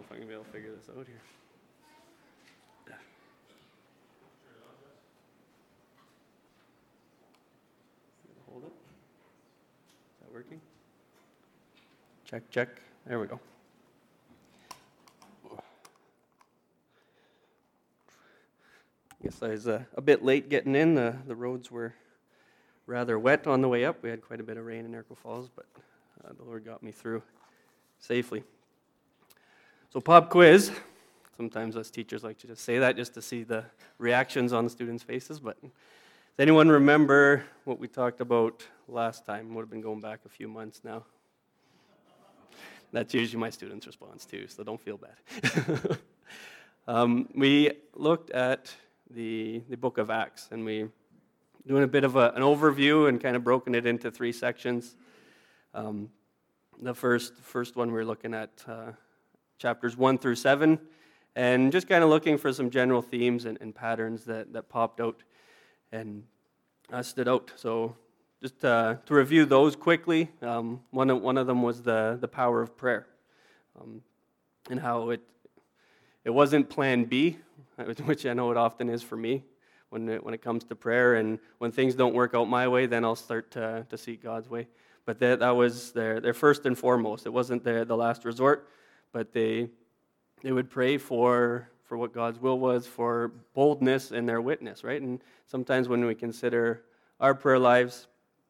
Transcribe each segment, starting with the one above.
if I'm going to be able to figure this out here. Hold it. Is that working? Check. There we go. I guess I was a bit late getting in. The roads were rather wet on the way up. We had quite a bit of rain in Erico Falls, but the Lord got me through safely. So pop quiz. Sometimes us teachers like to just say that just to see the reactions on the students' faces, but does anyone remember what we talked about last time? Would have been going back a few months now. That's usually my students' response too, so don't feel bad. We looked at the book of Acts, and we doing a bit of an overview and kind of broken it into 3 sections. The first one we're looking at chapters 1 through 7, and just kind of looking for some general themes and patterns that popped out and stood out. So just to review those quickly, one of them was the power of prayer, and how it wasn't plan B, which I know it often is for me when it comes to prayer, and when things don't work out my way, then I'll start to seek God's way. But that was their first and foremost. It wasn't the last resort, but they would pray for what God's will was, for boldness in their witness, right? And sometimes when we consider our prayer lives,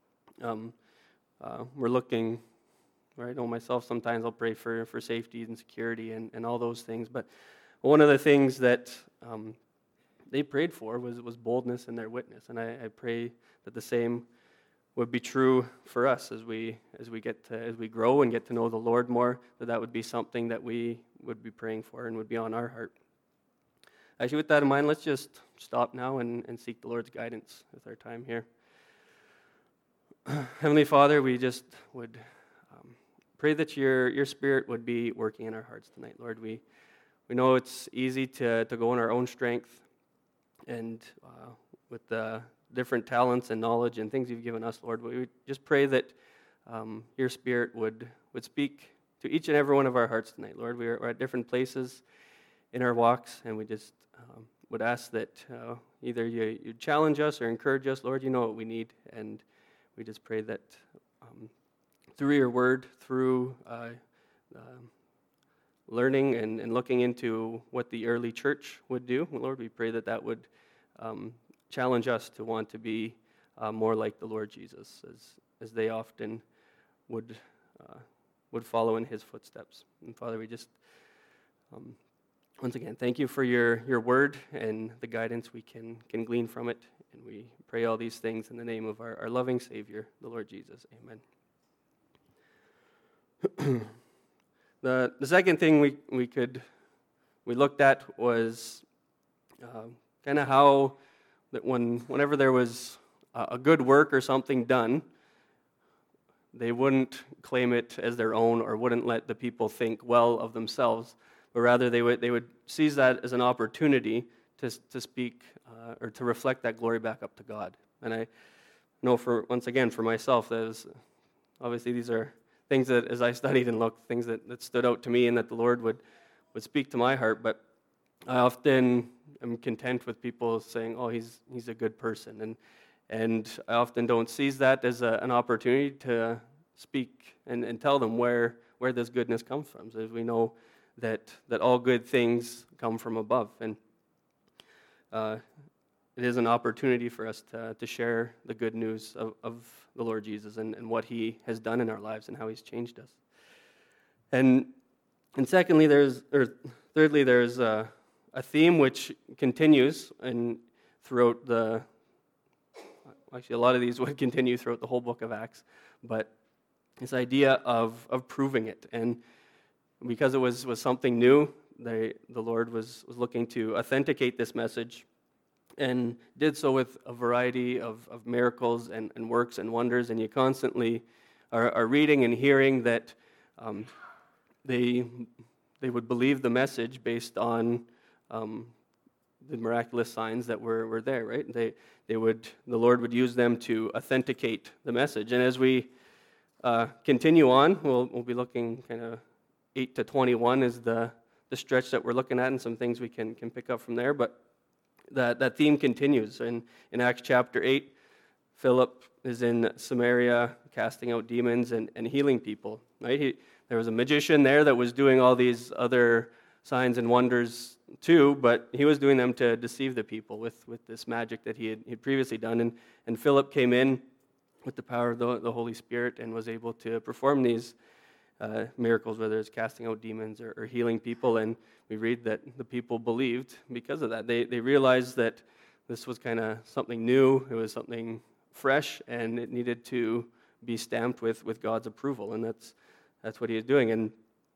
we're looking, right? I know myself, sometimes I'll pray for safety and security and all those things. But one of the things that they prayed for was boldness in their witness. And I pray that the same would be true for us as we grow and get to know the Lord more, that would be something that we would be praying for and would be on our heart. Actually, with that in mind, let's just stop now and seek the Lord's guidance with our time here. Heavenly Father, we just would pray that your Spirit would be working in our hearts tonight, Lord. We know it's easy to go in our own strength and with the different talents and knowledge and things you've given us, Lord. We just pray that your Spirit would speak to each and every one of our hearts tonight, Lord. We're at different places in our walks, and we just would ask that either you challenge us or encourage us, Lord. You know what we need, and we just pray that through your word, through learning and looking into what the early church would do, Lord, we pray that would challenge us to want to be more like the Lord Jesus, as they often would follow in his footsteps. And Father, we just once again thank you for your word and the guidance we can glean from it, and we pray all these things in the name of our loving Savior, the Lord Jesus. Amen. The second thing we looked at was kind of how that whenever there was a good work or something done, they wouldn't claim it as their own or wouldn't let the people think well of themselves, but rather they would seize that as an opportunity to speak or to reflect that glory back up to God. And I know for myself, that was, obviously these are things that as I studied and looked, things that stood out to me and that the Lord would speak to my heart, but I often am content with people saying, oh, he's a good person, and I often don't seize that as an opportunity to speak and tell them where this goodness comes from, as we know that all good things come from above, and it is an opportunity for us to share the good news of the Lord Jesus and what he has done in our lives and how he's changed us. And thirdly, there's a theme which continues throughout actually a lot of these would continue throughout the whole book of Acts, but this idea of proving it. And because it was something new, the Lord was looking to authenticate this message, and did so with a variety of miracles and works and wonders. And you constantly are reading and hearing that they would believe the message based on the miraculous signs that were there, right? The Lord would use them to authenticate the message. And as we continue on, we'll be looking kind of 8 to 21 is the the stretch that we're looking at and some things we can pick up from there. But that theme continues. In Acts chapter 8, Philip is in Samaria casting out demons and healing people. Right? There was a magician there that was doing all these other signs and wonders too, but he was doing them to deceive the people with this magic that he had previously done. And Philip came in with the power of the Holy Spirit and was able to perform these miracles, whether it's casting out demons or healing people. And we read that the people believed because of that. They realized that this was kind of something new, it was something fresh, and it needed to be stamped with God's approval. And that's what he is doing. And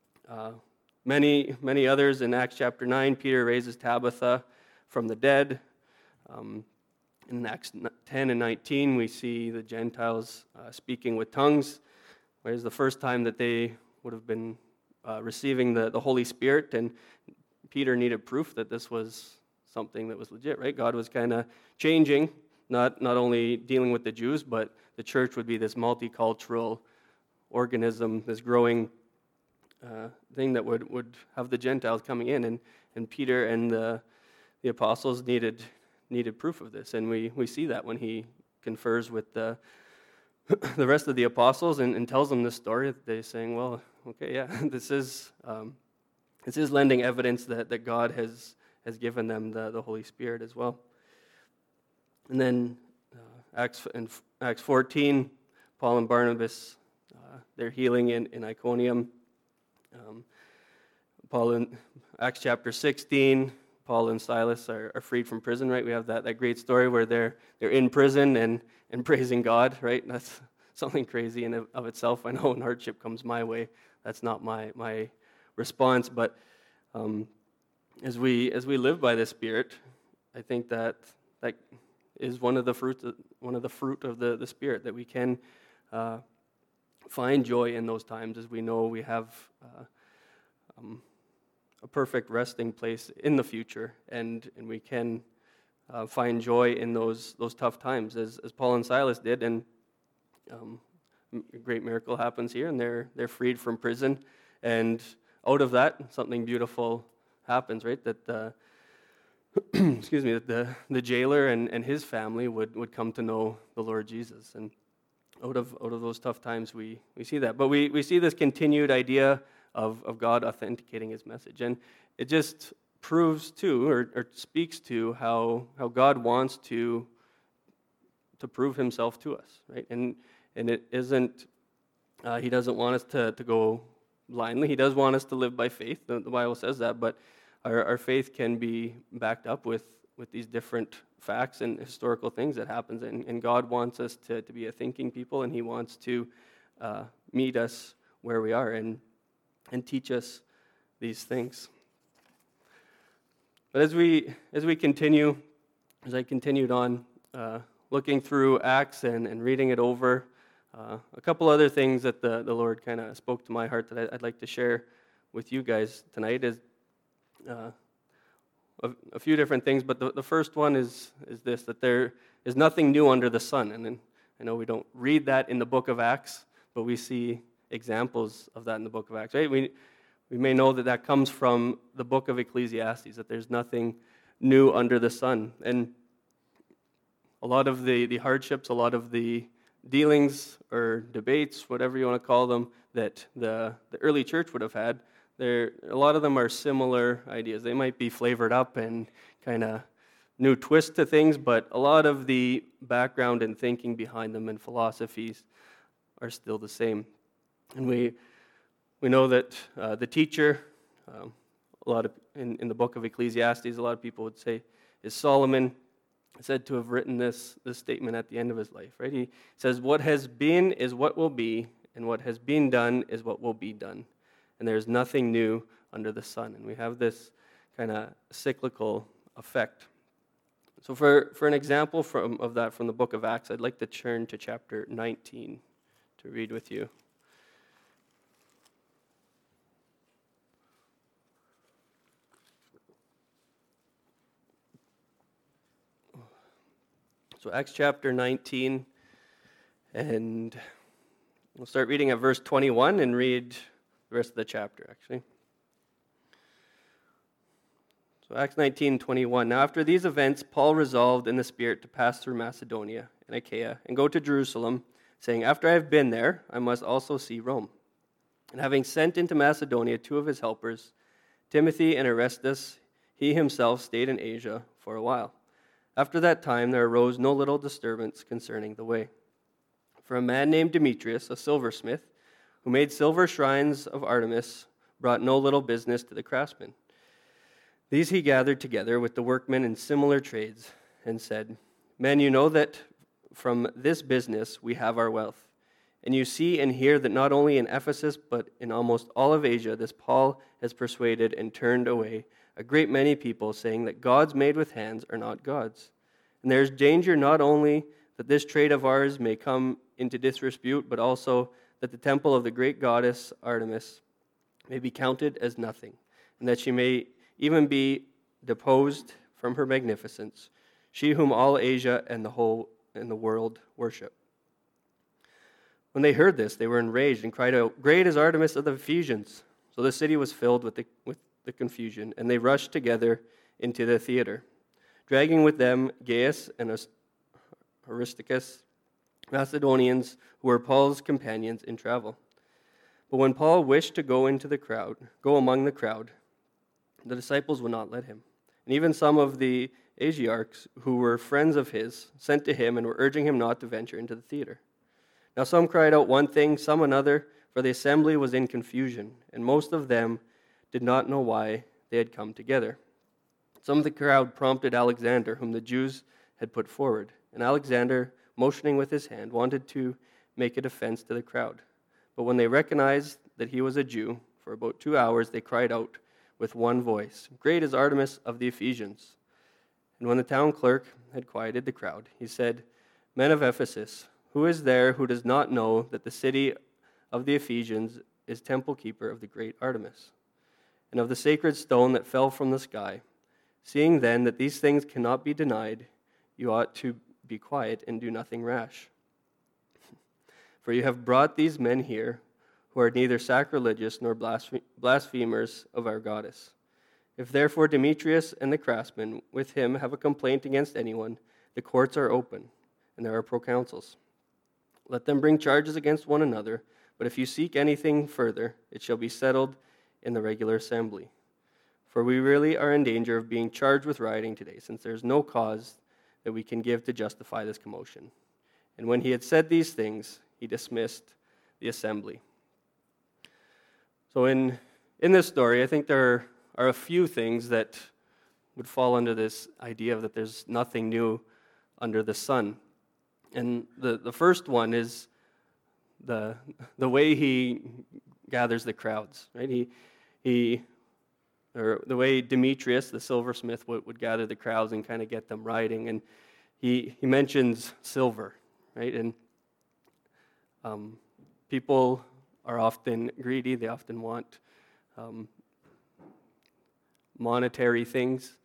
many others in Acts chapter 9, Peter raises Tabitha from the dead. In Acts 10 and 19, we see the Gentiles speaking with tongues. It was the first time that they would have been receiving the Holy Spirit, and Peter needed proof that this was something that was legit, right? God was kind of changing, not only dealing with the Jews, but the church would be this multicultural organism, this growing thing that would have the Gentiles coming in, and Peter and the apostles needed proof of this, and we see that when he confers with the rest of the apostles and tells them this story. They're saying, well, okay, yeah, this is lending evidence that God has given them the Holy Spirit as well. And then Acts 14, Paul and Barnabas, they're healing in Iconium. Paul in Acts chapter 16, Paul and Silas are freed from prison, right? We have that great story where they're in prison and praising God, right? That's something crazy in of itself. I know when hardship comes my way, that's not my response. But as we live by the Spirit, I think that is one of the fruit of the Spirit, that we can find joy in those times, as we know we have a perfect resting place in the future, and we can find joy in those tough times, as Paul and Silas did. And a great miracle happens here, and they're freed from prison, and out of that, something beautiful happens, right? That excuse me, that the jailer and his family would come to know the Lord Jesus, and out of those tough times, we see that. But we see this continued idea of God authenticating his message. And it just proves to, or speaks to, how God wants to prove himself to us, right? And it isn't, he doesn't want us to go blindly. He does want us to live by faith. The Bible says that, but our faith can be backed up with these different facts and historical things that happens. And God wants us to be a thinking people, and he wants to meet us where we are and teach us these things. But as I continued on looking through Acts and reading it over, a couple other things that the Lord kind of spoke to my heart that I'd like to share with you guys tonight is a few different things. But the first one is this, that there is nothing new under the sun. And then I know we don't read that in the book of Acts, but we see examples of that in the book of Acts, right? We may know that comes from the book of Ecclesiastes, that there's nothing new under the sun. And a lot of the hardships, a lot of the dealings or debates, whatever you want to call them, that the early church would have had, a lot of them are similar ideas. They might be flavored up and kind of new twist to things, but a lot of the background and thinking behind them and philosophies are still the same. And we know that the teacher, a lot of in the book of Ecclesiastes, a lot of people would say, is Solomon, said to have written this statement at the end of his life. Right? He says, "What has been is what will be, and what has been done is what will be done. And there is nothing new under the sun." And we have this kind of cyclical effect. So for an example of that from the book of Acts, I'd like to turn to chapter 19 to read with you. So Acts chapter 19, and we'll start reading at verse 21 and read the rest of the chapter, actually. So Acts 19:21. Now after these events, Paul resolved in the Spirit to pass through Macedonia and Achaia and go to Jerusalem, saying, after I have been there, I must also see Rome. And having sent into Macedonia 2 of his helpers, Timothy and Erastus, he himself stayed in Asia for a while. After that time, there arose no little disturbance concerning the way. For a man named Demetrius, a silversmith, who made silver shrines of Artemis, brought no little business to the craftsmen. These he gathered together with the workmen in similar trades, and said, men, you know that from this business we have our wealth. And you see and hear that not only in Ephesus, but in almost all of Asia, this Paul has persuaded and turned away a great many people, saying that gods made with hands are not gods. And there is danger not only that this trade of ours may come into disrepute, but also that the temple of the great goddess Artemis may be counted as nothing, and that she may even be deposed from her magnificence, she whom all Asia and the world worship. When they heard this, they were enraged and cried out, great is Artemis of the Ephesians. So the city was filled with the confusion, and they rushed together into the theater, dragging with them Gaius and Aristarchus, Macedonians who were Paul's companions in travel. But when Paul wished to go among the crowd, the disciples would not let him. And even some of the Asiarchs, who were friends of his, sent to him and were urging him not to venture into the theater. Now some cried out one thing, some another, for the assembly was in confusion, and most of them did not know why they had come together. Some of the crowd prompted Alexander, whom the Jews had put forward. And Alexander, motioning with his hand, wanted to make a defense to the crowd. But when they recognized that he was a Jew, for about 2 hours they cried out with one voice, great is Artemis of the Ephesians. And when the town clerk had quieted the crowd, he said, men of Ephesus, who is there who does not know that the city of the Ephesians is temple keeper of the great Artemis, and of the sacred stone that fell from the sky? Seeing then that these things cannot be denied, you ought to be quiet and do nothing rash. For you have brought these men here, who are neither sacrilegious nor blasphemers of our goddess. If therefore Demetrius and the craftsmen with him have a complaint against anyone, the courts are open, and there are proconsuls. Let them bring charges against one another, but if you seek anything further, it shall be settled in the regular assembly. For we really are in danger of being charged with rioting today, since there is no cause that we can give to justify this commotion. And when he had said these things, he dismissed the assembly. So in this story, I think there are a few things that would fall under this idea of that there's nothing new under the sun. And the first one is the way he gathers the crowds, right? Or the way Demetrius, the silversmith, would gather the crowds and kind of get them riding. And he mentions silver, right? And people are often greedy. They often want monetary things.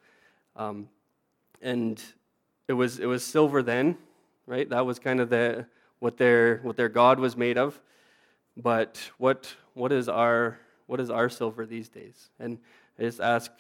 And it was silver then, right? That was kind of what their god was made of. But what is our silver these days? And I just ask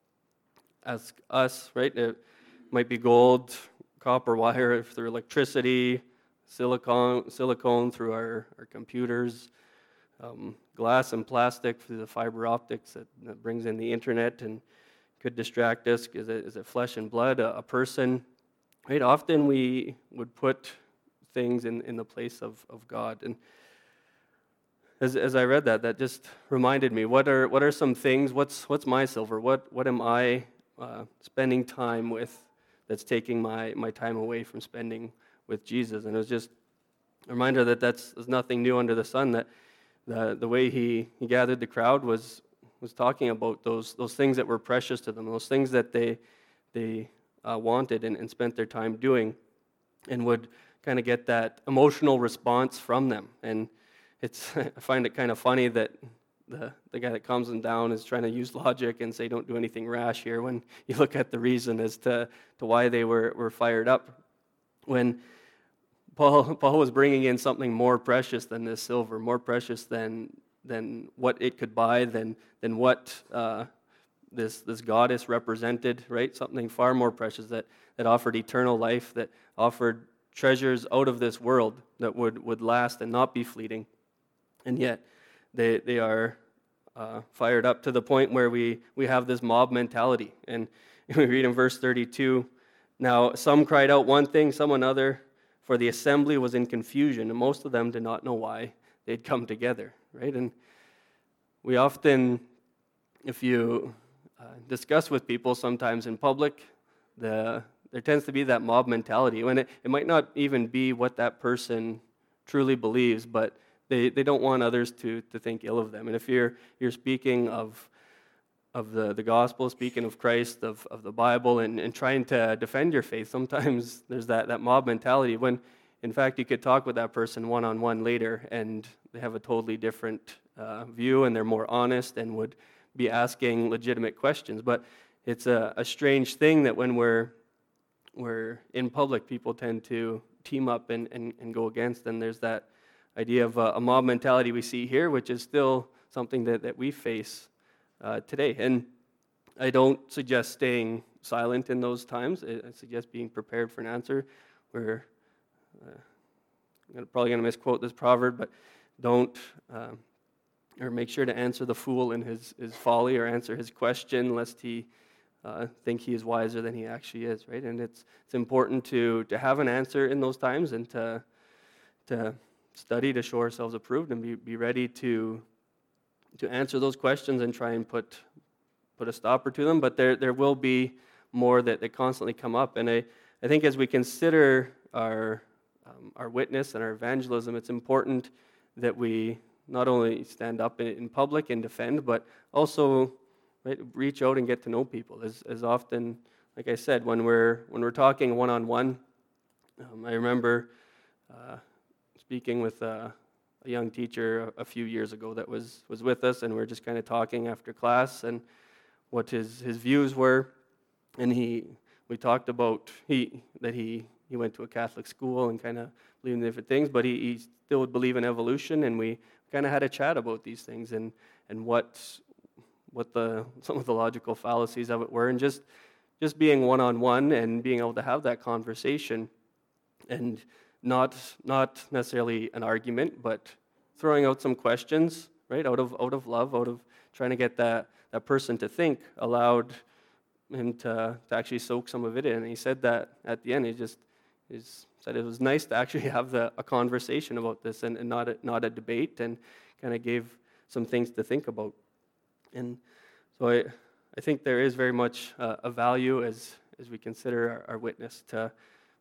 us, right? It might be gold, copper wire through electricity, silicone through our computers, glass and plastic through the fiber optics that brings in the internet and could distract us. Is it flesh and blood, a person? Right? Often we would put things in the place of God. And as I read that just reminded me, what are some things, what's my silver? What am I spending time with that's taking my time away from spending with Jesus? And it was just a reminder that there's nothing new under the sun, that the way he gathered the crowd was talking about those things that were precious to them, those things that they wanted and spent their time doing, and would kind of get that emotional response from them. And I find it kind of funny that the guy that calms them down is trying to use logic and say, don't do anything rash here, when you look at the reason as to why they were fired up. When Paul was bringing in something more precious than this silver, more precious than what it could buy, than what this goddess represented, right? Something far more precious that offered eternal life, that offered treasures out of this world that would last and not be fleeting. And yet they are fired up to the point where we have this mob mentality. And we read in verse 32, now some cried out one thing, some another, for the assembly was in confusion, and most of them did not know why they'd come together, right? And we often, if you discuss with people sometimes in public, there tends to be that mob mentality, when it might not even be what that person truly believes, but they don't want others to think ill of them. And if you're speaking of the gospel, speaking of Christ, of the Bible, and trying to defend your faith, sometimes there's that mob mentality when, in fact, you could talk with that person one-on-one later, and they have a totally different view, and they're more honest and would be asking legitimate questions. But it's a strange thing that when we're in public, people tend to team up and go against, and there's that idea of a mob mentality we see here, which is still something that we face today. And I don't suggest staying silent in those times. I suggest being prepared for an answer. I'm probably going to misquote this proverb, but don't, or make sure to answer the fool in his folly, or answer his question lest he think he is wiser than he actually is, right? And it's important to have an answer in those times, and to study to show ourselves approved, and be ready to answer those questions and try and put a stopper to them. But there will be more that constantly come up. And I think as we consider our witness and our evangelism, it's important that we not only stand up in public and defend, but also, right, reach out and get to know people. As often, like I said, when we're talking one-on-one, I remember speaking with a young teacher a few years ago that was with us, and we were just kind of talking after class and what his views were. And we talked about that he went to a Catholic school and kind of believed in different things, but he still would believe in evolution, and we kind of had a chat about these things and what some of the logical fallacies of it were, and just being one-on-one and being able to have that conversation, and not necessarily an argument, but throwing out some questions, right, out of love, out of trying to get that person to think, allowed him to actually soak some of it in. And he said that at the end, he said it was nice to actually have a conversation about this, and not a debate, and kind of gave some things to think about. And so I think there is very much a value as we consider our witness to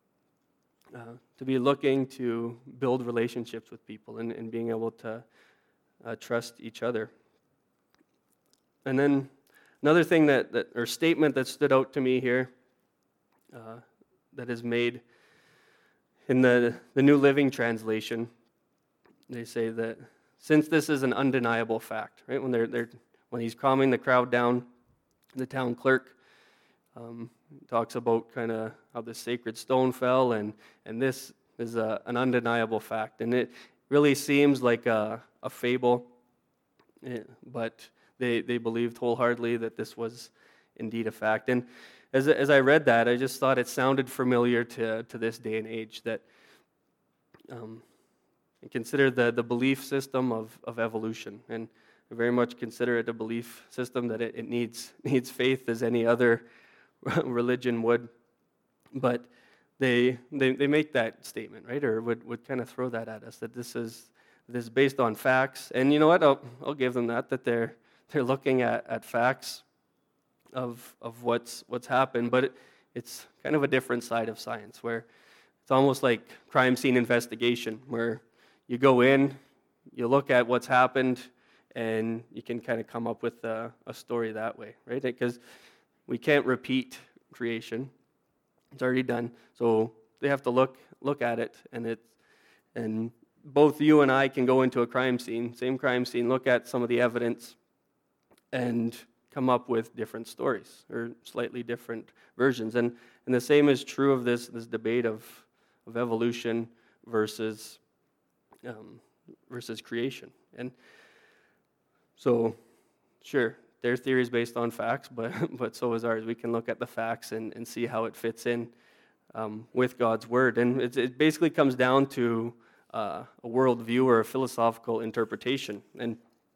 be looking to build relationships with people, and being able to trust each other. And then another thing or statement that stood out to me here that is made in the New Living Translation, they say that since this is an undeniable fact, right? When he's calming the crowd down, the town clerk talks about kind of how the sacred stone fell, and this is an undeniable fact. And it really seems like a fable, but they believed wholeheartedly that this was indeed a fact. And as I read that, I just thought it sounded familiar to this day and age, that consider the belief system of evolution, and I very much consider it a belief system that it needs faith as any other religion would. But they make that statement, right, or would kind of throw that at us, that this is based on facts. And you know what? I'll give them that they're looking at facts of what's happened, but it's kind of a different side of science, where it's almost like crime scene investigation, where you go in, you look at what's happened, and you can kind of come up with a story that way, right? Because we can't repeat creation; it's already done. So they have to look at it, and both you and I can go into a crime scene, same crime scene, look at some of the evidence, and come up with different stories or slightly different versions. And the same is true of this debate of evolution versus creation. And so, sure, their theory is based on facts, but so is ours. We can look at the facts and see how it fits in with God's word. And it basically comes down to a worldview or a philosophical interpretation. And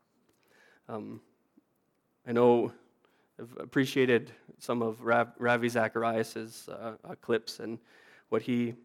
I know I've appreciated some of Ravi Zacharias' clips and what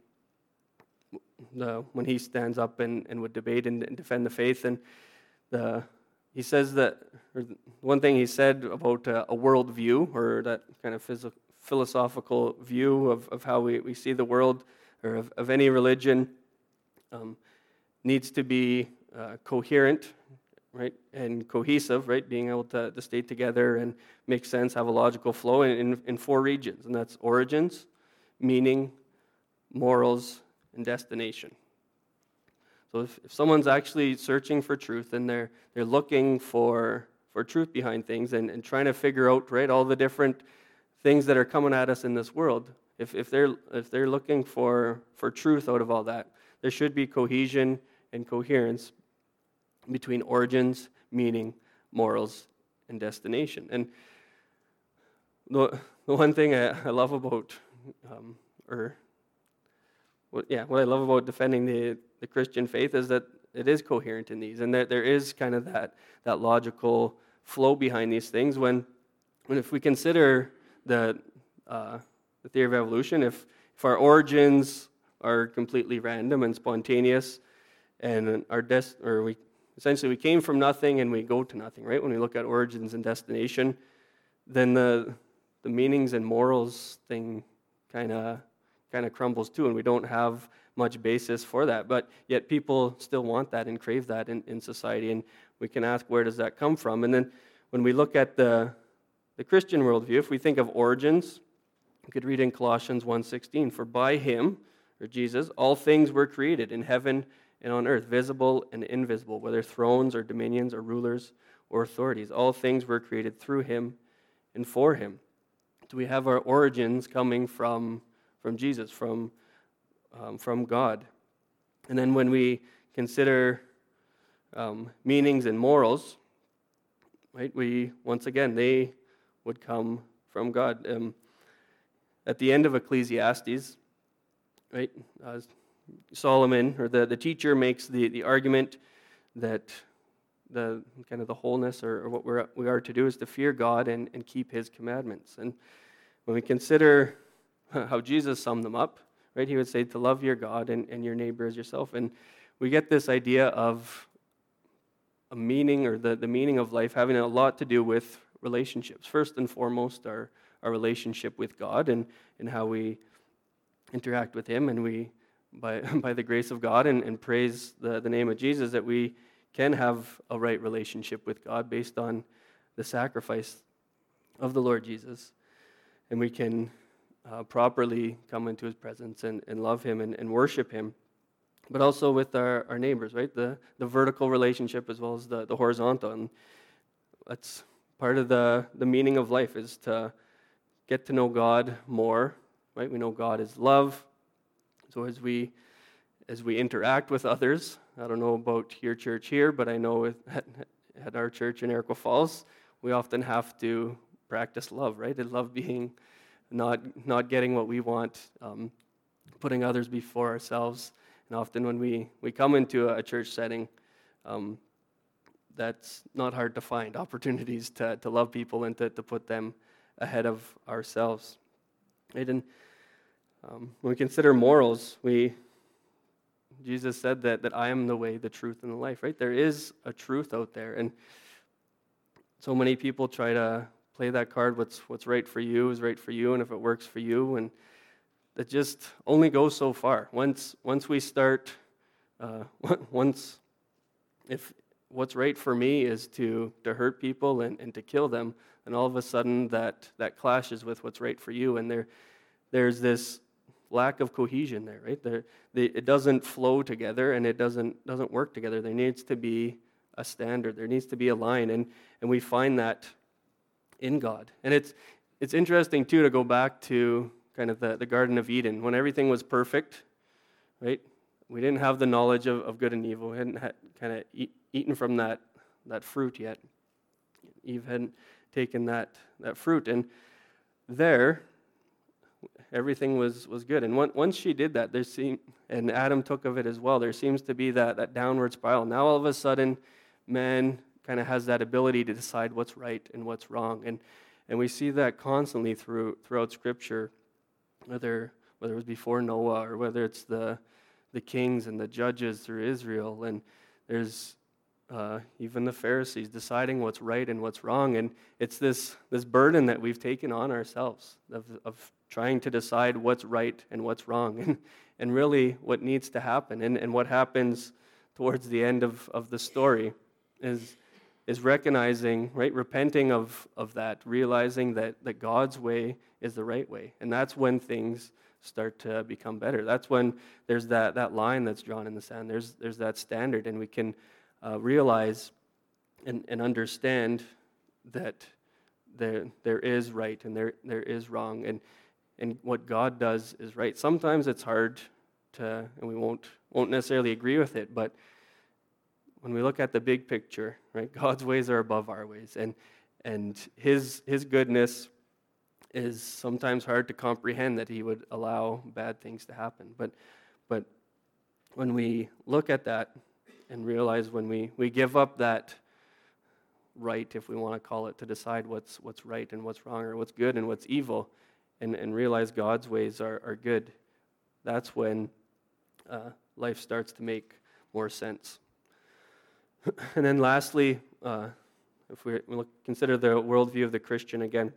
when he stands up and would debate and defend the faith. And he says that, or one thing he said about a worldview, or that kind of philosophical view of how we see the world, or of any religion, needs to be coherent, right, and cohesive, right, being able to stay together and make sense, have a logical flow in four regions, and that's origins, meaning, morals, and destination. So if someone's actually searching for truth and they're looking for truth behind things and trying to figure out, right, all the different things that are coming at us in this world, if they're looking for truth out of all that, there should be cohesion and coherence between origins, meaning, morals, and destination. And the one thing I love about, what I love about defending the Christian faith is that it is coherent in these, and that there is kind of that logical flow behind these things. When if we consider the theory of evolution, if our origins are completely random and spontaneous, and we came from nothing and we go to nothing, right? When we look at origins and destination, then the meanings and morals thing kind of crumbles too, and we don't have much basis for that. But yet people still want that and crave that in society, and we can ask, where does that come from? And then when we look at the Christian worldview, if we think of origins, we could read in Colossians 1:16, "For by him," or Jesus, "all things were created in heaven and on earth, visible and invisible, whether thrones or dominions or rulers or authorities. All things were created through him and for him." So we have our origins coming from Jesus, from God. And then when we consider meanings and morals, right, once again, they would come from God. At the end of Ecclesiastes, right, Solomon, or the teacher, makes the argument that the kind of the wholeness, or what we are to do, is to fear God and keep his commandments. And when we consider how Jesus summed them up, right, he would say to love your God and your neighbor as yourself. And we get this idea of a meaning, or the meaning of life, having a lot to do with relationships. First and foremost, our relationship with God and how we interact with him, and we, by the grace of God and praise the name of Jesus, that we can have a right relationship with God based on the sacrifice of the Lord Jesus. And we can properly come into his presence and love him and worship him. But also with our neighbors, right? The vertical relationship as well as the horizontal. And that's part of the meaning of life, is to get to know God more, right? We know God is love. So as we interact with others, I don't know about your church here, but I know at our church in Iroquois Falls, we often have to practice love, right? And love being not getting what we want, putting others before ourselves. And often when we come into a church setting, that's not hard to find opportunities to love people and to put them ahead of ourselves. Right? And when we consider morals, Jesus said that I am the way, the truth, and the life. Right? There is a truth out there, and so many people try to play that card. What's right for you is right for you, and if it works for you, and that just only goes so far. Once we start, if what's right for me is to hurt people and to kill them, and all of a sudden that clashes with what's right for you, and there's this lack of cohesion there, right? It doesn't flow together, and it doesn't work together. There needs to be a standard. There needs to be a line, and we find that in God. And it's interesting too to go back to kind of the Garden of Eden, when everything was perfect, right? We didn't have the knowledge of good and evil. We hadn't kind of eaten from that fruit yet. Eve hadn't taken that fruit. And there, everything was good. And once she did that, and Adam took of it as well, there seems to be that downward spiral. Now all of a sudden, man kind of has that ability to decide what's right and what's wrong. And we see that constantly throughout Scripture, whether it was before Noah or whether it's the kings and the judges through Israel. And there's even the Pharisees deciding what's right and what's wrong. And it's this burden that we've taken on ourselves of trying to decide what's right and what's wrong. And really what needs to happen and what happens towards the end of the story is recognizing, right, repenting of that, realizing that God's way is the right way. And that's when things start to become better. That's when there's that line that's drawn in the sand. There's that standard, and we can realize and understand that there is right and there is wrong, and what God does is right. Sometimes it's hard and we won't necessarily agree with it, but when we look at the big picture, right, God's ways are above our ways, and His goodness is sometimes hard to comprehend, that He would allow bad things to happen. But when we look at that and realize when we give up that right, if we want to call it, to decide what's right and what's wrong, or what's good and what's evil, and realize God's ways are good, that's when life starts to make more sense. And then lastly, if we consider the worldview of the Christian again,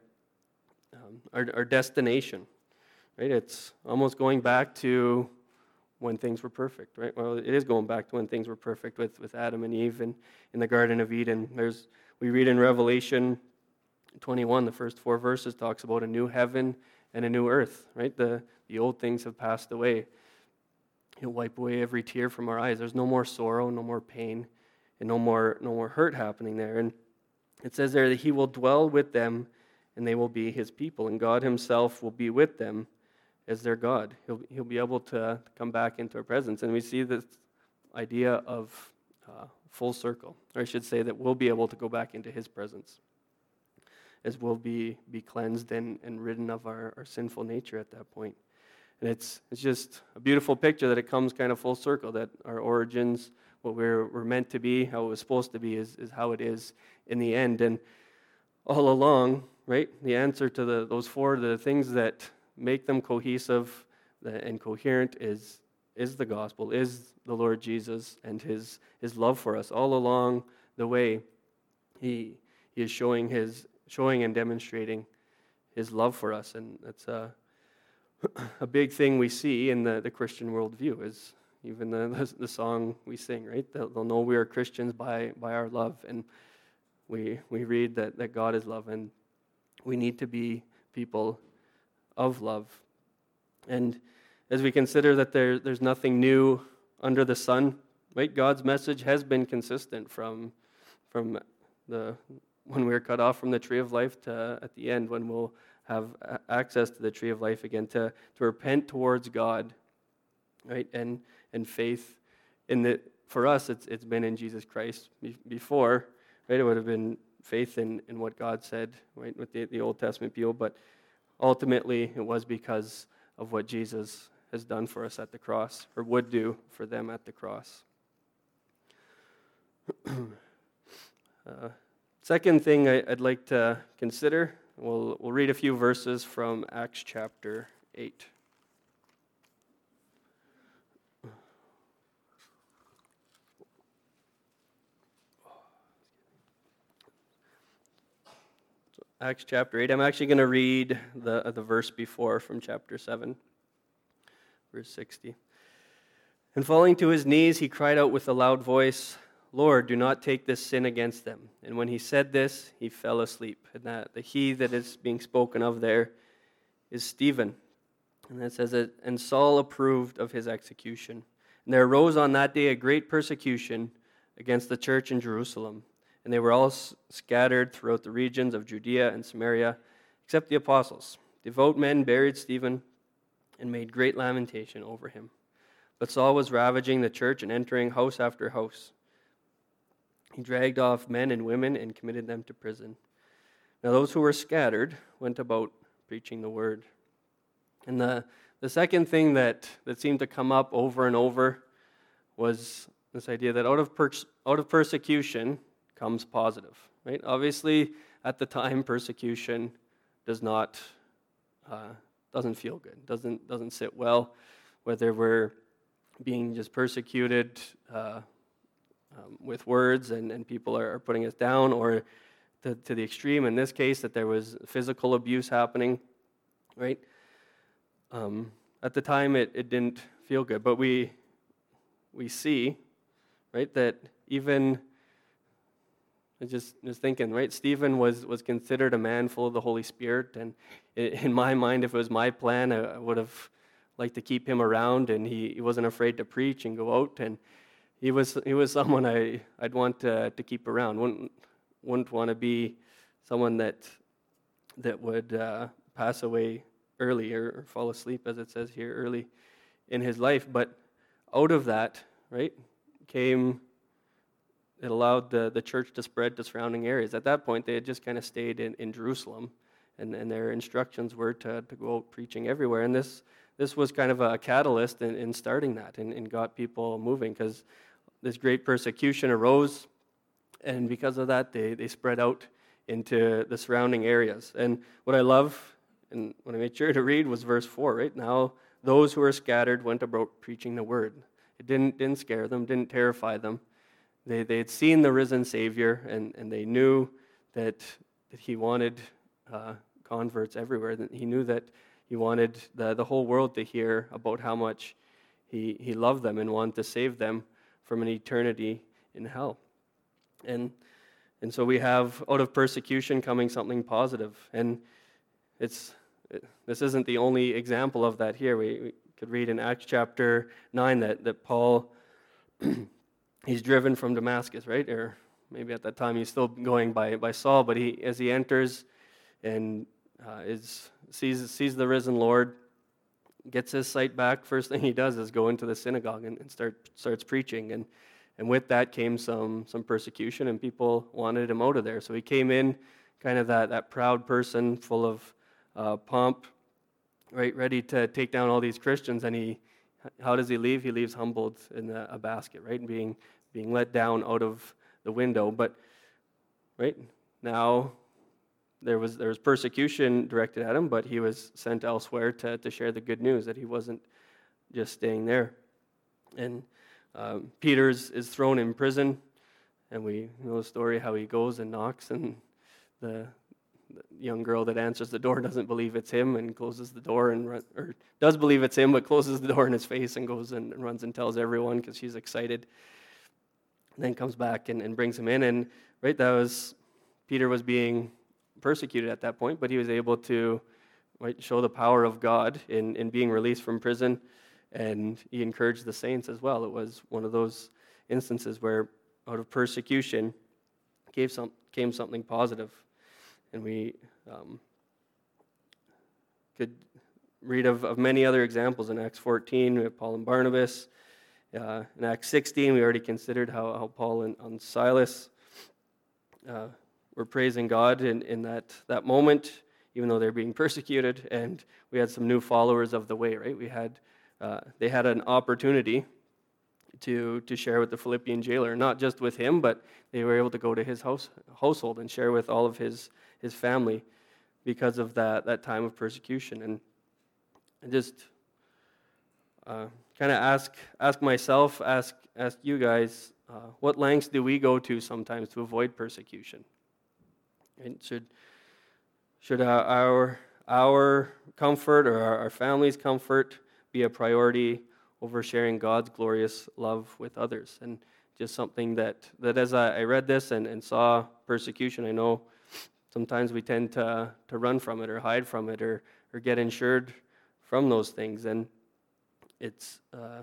our destination, right? It's almost going back to when things were perfect, right? Well, it is going back to when things were perfect with Adam and Eve in the Garden of Eden. We read in Revelation 21, the first 4 verses, talks about a new heaven and a new earth, right? The old things have passed away. He'll wipe away every tear from our eyes. There's no more sorrow, no more pain, and no more hurt happening there. And it says there that He will dwell with them, and they will be His people, and God Himself will be with them as their God. He'll be able to come back into our presence. And we see this idea of full circle, or I should say that we'll be able to go back into His presence, as we'll be cleansed and ridden of our sinful nature at that point. And it's just a beautiful picture that it comes kind of full circle, that our origins, what we're meant to be, how it was supposed to be, is how it is in the end. And all along, right, the answer to those 4, the things that make them cohesive and coherent is the gospel, is the Lord Jesus and His love for us. All along the way, He is showing and demonstrating His love for us. And that's a big thing we see in the Christian worldview, is even the song we sing, right? They'll know we are Christians by our love. And we read that God is love, and we need to be people of love. And as we consider that there's nothing new under the sun, right? God's message has been consistent from when we were cut off from the tree of life to at the end when we'll have access to the tree of life again, to repent towards God, right? And faith in for us, it's been in Jesus Christ. Before, right, it would have been faith in what God said, right, with the Old Testament people, but ultimately it was because of what Jesus has done for us at the cross, or would do for them at the cross. Second thing I'd like to consider, we'll read a few verses from Acts chapter 8. Acts chapter 8. I'm actually going to read the verse before from chapter 7, verse 60. And falling to his knees, he cried out with a loud voice, "Lord, do not take this sin against them." And when he said this, he fell asleep. And the he that is being spoken of there is Stephen. And it says that, and Saul approved of his execution. And there arose on that day a great persecution against the church in Jerusalem. And they were all scattered throughout the regions of Judea and Samaria, except the apostles. Devout men buried Stephen and made great lamentation over him. But Saul was ravaging the church and entering house after house, He dragged off men and women and committed them to prison. Now those who were scattered went about preaching the word. And the second thing that seemed to come up over and over was this idea that out of persecution comes positive. Right? Obviously, at the time, persecution doesn't feel good, doesn't sit well. Whether we're being just persecuted with words and people are putting us down, or to the extreme in this case that there was physical abuse happening, right? At the time, it didn't feel good, but we see, right, that even I just was thinking, right, Stephen was considered a man full of the Holy Spirit, and in my mind, if it was my plan, I would have liked to keep him around, and he wasn't afraid to preach and go out, and he was someone I'd want to keep around. Wouldn't want to be someone that would pass away early or fall asleep, as it says here, early in his life. But out of that, right, it allowed the church to spread to surrounding areas. At that point, they had just kind of stayed in Jerusalem, and their instructions were to go out preaching everywhere. And this was kind of a catalyst in starting that and got people moving, because this great persecution arose, and because of that, they spread out into the surrounding areas. And what I love, and what I made sure to read, was verse 4, right? Now, those who were scattered went about preaching the word. It didn't scare them, didn't terrify them. They had seen the risen Savior, and they knew that he wanted converts everywhere. That he knew that he wanted the whole world to hear about how much he loved them and wanted to save them from an eternity in hell. And so we have out of persecution coming something positive. And this isn't the only example of that here. We could read in Acts chapter 9 that Paul, he's driven from Damascus, right? Or maybe at that time he's still going by Saul, but as he enters and sees the risen Lord, gets his sight back, first thing he does is go into the synagogue and starts preaching. And with that came some persecution, and people wanted him out of there. So he came in kind of that proud person, full of pomp, right, ready to take down all these Christians. And how does he leave? He leaves humbled in a basket, right, and being let down out of the window. But right now, there was persecution directed at him, but he was sent elsewhere to share the good news, that he wasn't just staying there. And Peter is thrown in prison, and we know the story how he goes and knocks, and the young girl that answers the door doesn't believe it's him and closes the door, or does believe it's him but closes the door in his face and goes and runs and tells everyone because she's excited. And then comes back and brings him in, and right, Peter was being persecuted at that point, but he was able to show the power of God in being released from prison, and he encouraged the saints as well. It was one of those instances where out of persecution came something positive. And we could read of many other examples. In Acts 14, we have Paul and Barnabas. In Acts 16, we already considered how Paul and Silas were praising God in that moment, even though they're being persecuted, and we had some new followers of the way, right? They had an opportunity to share with the Philippian jailer, not just with him, but they were able to go to his household and share with all of his family because of that time of persecution. And I just kind of ask myself, ask you guys, what lengths do we go to sometimes to avoid persecution? And should our comfort or our family's comfort be a priority over sharing God's glorious love with others? And just something that as I read this and saw persecution, I know sometimes we tend to run from it or hide from it or get insured from those things. And it's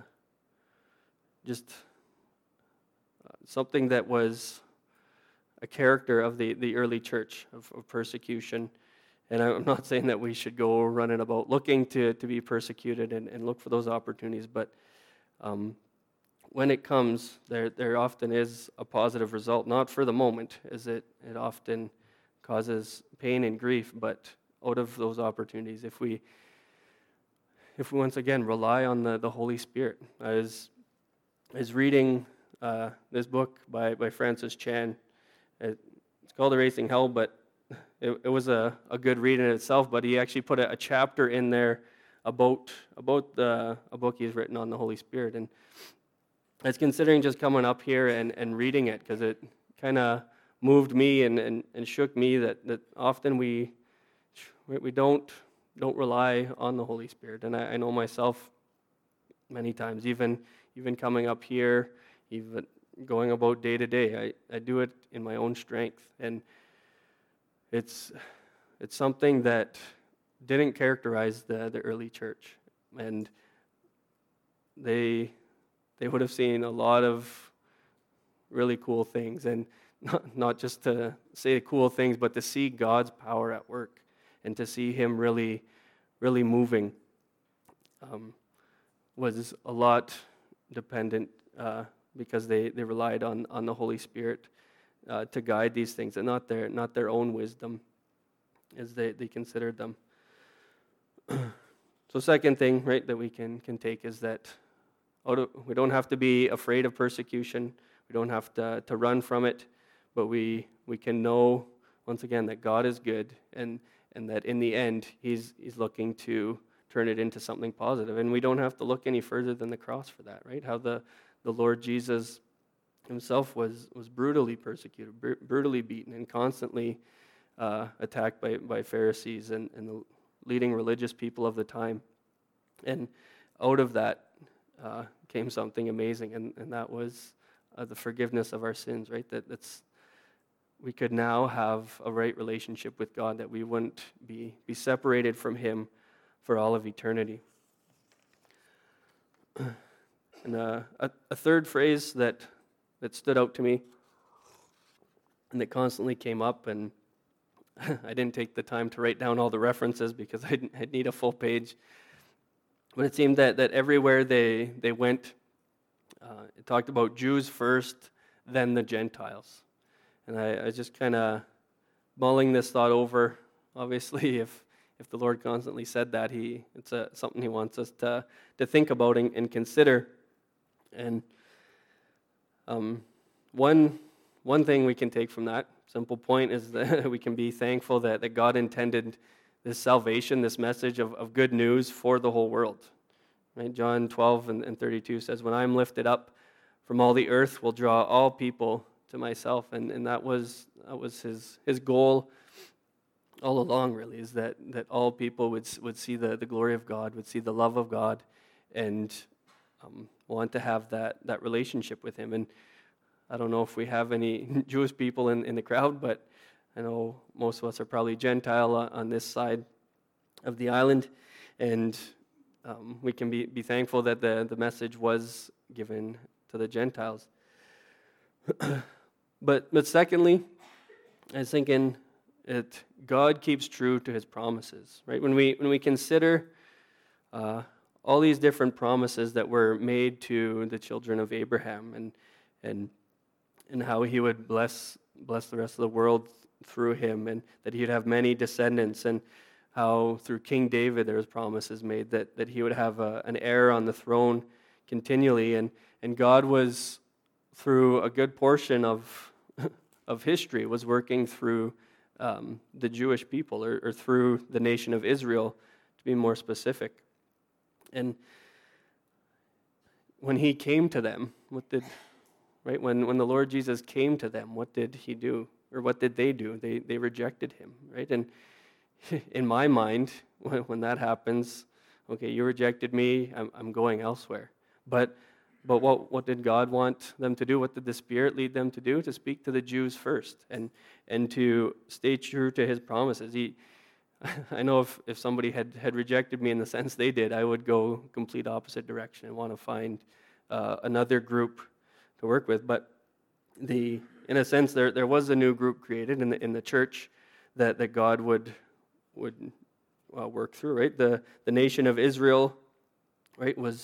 just something that was a character of the early church of persecution. And I'm not saying that we should go running about looking to be persecuted and look for those opportunities, but when it comes, there often is a positive result, not for the moment, as it often causes pain and grief, but out of those opportunities, if we once again rely on the Holy Spirit. I was reading this book by Francis Chan. It's called Erasing Hell, but it was a good read in itself, but he actually put a chapter in there about a book he's written on the Holy Spirit. And I was considering just coming up here and reading it, because it kind of moved me and shook me that often we don't rely on the Holy Spirit. And I know myself many times, even coming up here, even going about day to day, I do it in my own strength. And it's something that didn't characterize the early church. And they would have seen a lot of really cool things, and not just to say cool things, but to see God's power at work and to see Him really, really moving was a lot dependent because they relied on the Holy Spirit to guide these things, and not their own wisdom as they considered them. So second thing, right, that we can take is that we don't have to be afraid of persecution. We don't have to run from it, but we can know, once again, that God is good, and that in the end, He's looking to turn it into something positive. And we don't have to look any further than the cross for that, right? How the Lord Jesus Himself was brutally persecuted, brutally beaten, and constantly attacked by Pharisees and the leading religious people of the time. And out of that came something amazing, and that was the forgiveness of our sins, right? We could now have a right relationship with God, that we wouldn't be separated from Him for all of eternity. And a third phrase that stood out to me and that constantly came up, and I didn't take the time to write down all the references because I'd need a full page. But it seemed that everywhere they went, it talked about Jews first, then the Gentiles. And I was just kind of mulling this thought over. Obviously, if the Lord constantly said that, it's something He wants us to think about and consider. And one thing we can take from that simple point is that we can be thankful that God intended this salvation, this message of good news for the whole world. Right? John 12 and 32 says, "When I am lifted up from all the earth, will draw all people to myself." And that was his goal all along, really, is that all people would see the glory of God, would see the love of God, and want to have that relationship with Him. And I don't know if we have any Jewish people in the crowd, but I know most of us are probably Gentile on this side of the island, and we can be thankful that the message was given to the Gentiles. But secondly, I was thinking that God keeps true to His promises, right? When we consider all these different promises that were made to the children of Abraham, and how He would bless the rest of the world through him, and that He'd have many descendants, and how through King David there was promises made that he would have an heir on the throne continually, and God was, through a good portion of history, was working through the Jewish people, or through the nation of Israel, to be more specific. And when He came to them, when the Lord Jesus came to them, what did He do? Or what did they do? They rejected Him, right? And in my mind, when that happens, okay, you rejected me, I'm going elsewhere. But what did God want them to do? What did the Spirit lead them to do? To speak to the Jews first, and to stay true to His promises. I know if somebody had rejected me in the sense they did, I would go complete opposite direction and want to find another group to work with. But in a sense, there was a new group created in the church that God would work through. Right, the nation of Israel, right, was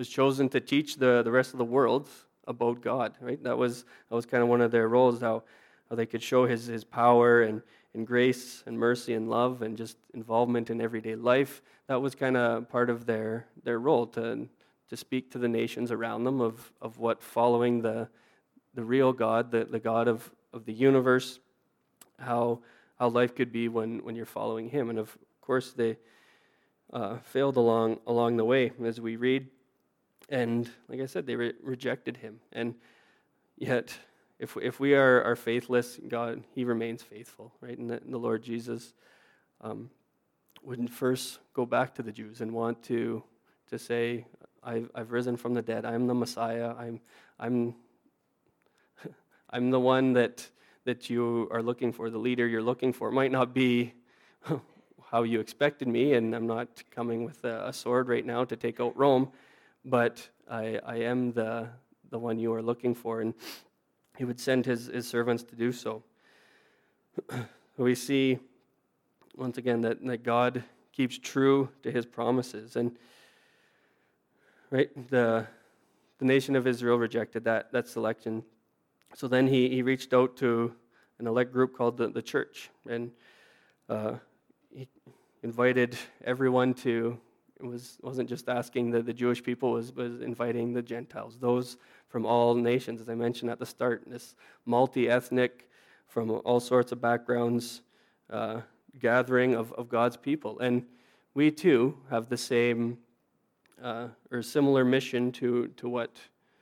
was chosen to teach the rest of the world about God, right? That was kind of one of their roles, how they could show his power and grace and mercy and love and just involvement in everyday life. That was kind of part of their role, to speak to the nations around them of what following the real God, the God of the universe, how life could be when you're following him. And of course they failed along the way, as we read. And like I said, they rejected him. And yet, if we are faithless, God, he remains faithful, right? And the Lord Jesus wouldn't first go back to the Jews and want to say, I've risen from the dead. I'm the Messiah. I'm the one that you are looking for, the leader you're looking for. It might not be how you expected me, and I'm not coming with a sword right now to take out Rome, but I am the one you are looking for, and he would send his servants to do so. We see, once again, that God keeps true to his promises. And right, the nation of Israel rejected that selection. So then he reached out to an elect group called the church, and he invited everyone to. Wasn't just asking the Jewish people, was inviting the Gentiles, those from all nations, as I mentioned at the start, this multi-ethnic, from all sorts of backgrounds, gathering of God's people. And we too have the same or similar mission to what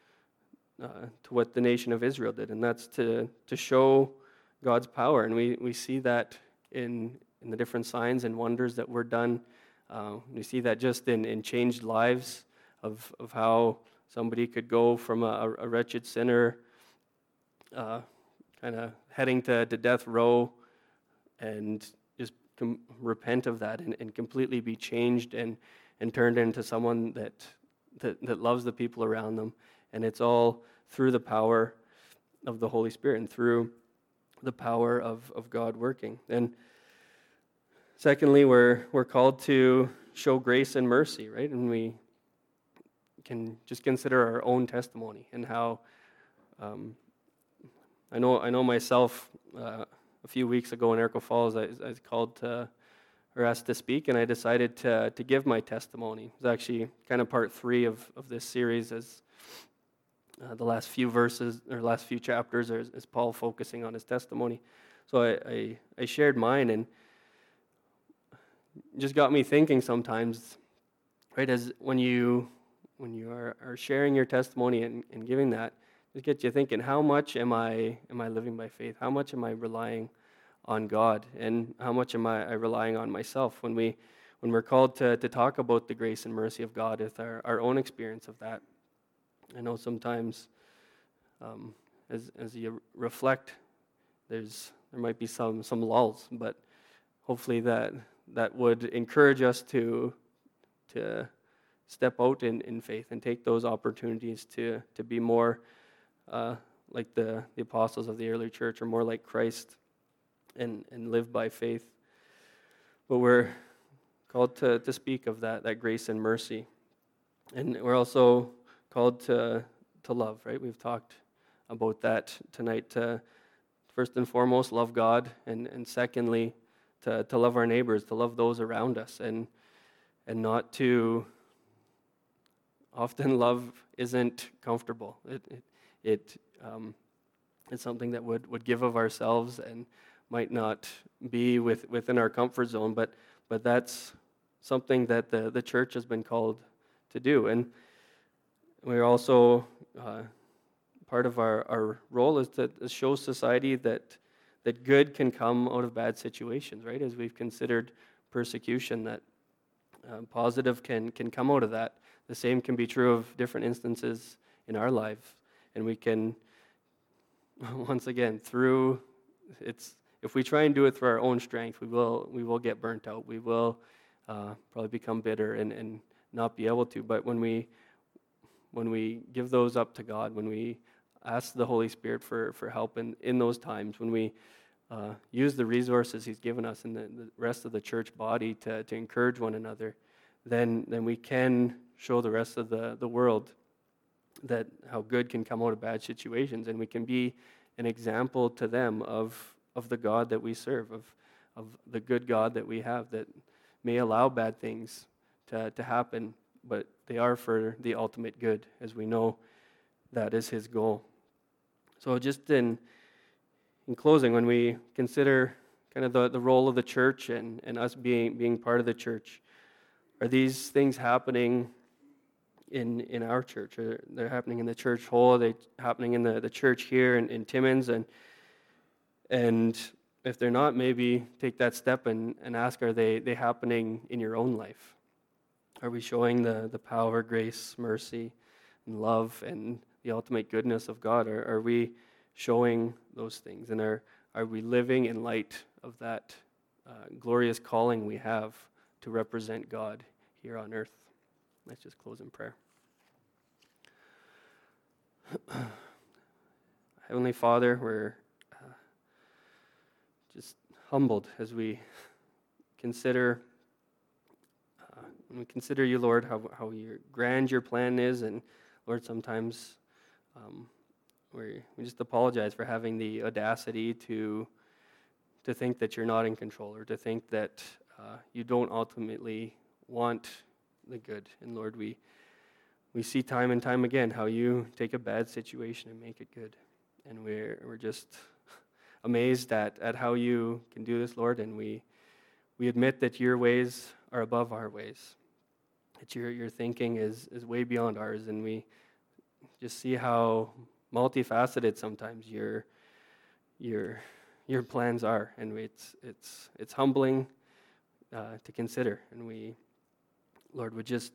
the nation of Israel did, and that's to show God's power. And we see that in the different signs and wonders that were done. We see that just in changed lives of how somebody could go from a wretched sinner, kind of heading to death row, and just repent of that and completely be changed and turned into someone that loves the people around them. And it's all through the power of the Holy Spirit and through the power of God working. And secondly, we're called to show grace and mercy, right? And we can just consider our own testimony and how I know myself. A few weeks ago in Erico Falls, I was called or asked to speak, and I decided to give my testimony. It was actually kind of part 3 of this series, as the last few verses or last few chapters is Paul focusing on his testimony. So I shared mine, and just got me thinking sometimes, right, as when you are sharing your testimony and giving that, it gets you thinking, how much am I living by faith? How much am I relying on God? And how much am I relying on myself? When we're called to talk about the grace and mercy of God with our own experience of that, I know sometimes as you reflect, there might be some lulls, but hopefully that would encourage us to step out in faith and take those opportunities to be more like the apostles of the early church, or more like Christ, and live by faith. But we're called to speak of that grace and mercy. And we're also called to love, right? We've talked about that tonight. First and foremost, love God, and secondly, to love our neighbors, to love those around us, and not to. Often love isn't comfortable. It's something that would give of ourselves and might not be within our comfort zone, but that's something that the church has been called to do. And we're also, part of our role is to show society that good can come out of bad situations, right? As we've considered persecution, that positive can come out of that. The same can be true of different instances in our life. And we can, once again, if we try and do it through our own strength, we will get burnt out. We will probably become bitter and not be able to. But when we give those up to God, when we ask the Holy Spirit for help in those times, when we use the resources He's given us and the rest of the church body to encourage one another, then we can show the rest of the world that how good can come out of bad situations, and we can be an example to them of the God that we serve, of the good God that we have, that may allow bad things to happen, but they are for the ultimate good, as we know that is his goal. So just in closing, when we consider kind of the role of the church and us being part of the church, are these things happening in our church? Or they're happening in the church whole? Are they happening in the church here in Timmins? And if they're not, maybe take that step and ask, are they happening in your own life? Are we showing the power, grace, mercy, and love, and the ultimate goodness of God? Are we showing those things? And are we living in light of that glorious calling we have to represent God here on earth? Let's just close in prayer. Heavenly Father, we're just humbled as we consider you, Lord, how grand your plan is, and Lord, sometimes we just apologize for having the audacity to think that you're not in control, or to think that you don't ultimately want the good. And Lord, we see time and time again how you take a bad situation and make it good. And we're just amazed at how you can do this, Lord, and we admit that your ways are above our ways, that your thinking is way beyond ours, and we just see how multifaceted sometimes your plans are, and it's humbling to consider. And we, Lord, would just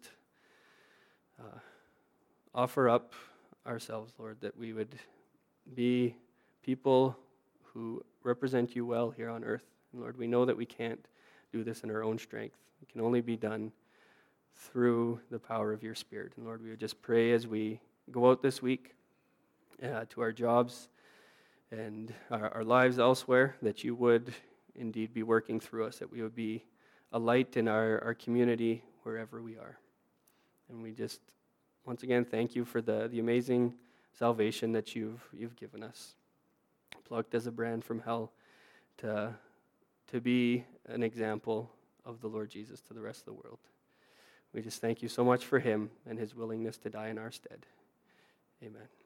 offer up ourselves, Lord, that we would be people who represent you well here on earth. And Lord, we know that we can't do this in our own strength. It can only be done through the power of your Spirit. And Lord, we would just pray as we go out this week to our jobs and our lives elsewhere, that you would indeed be working through us, that we would be a light in our community wherever we are. And we just, once again, thank you for the amazing salvation that you've given us, plucked as a brand from hell to be an example of the Lord Jesus to the rest of the world. We just thank you so much for him and his willingness to die in our stead. Amen.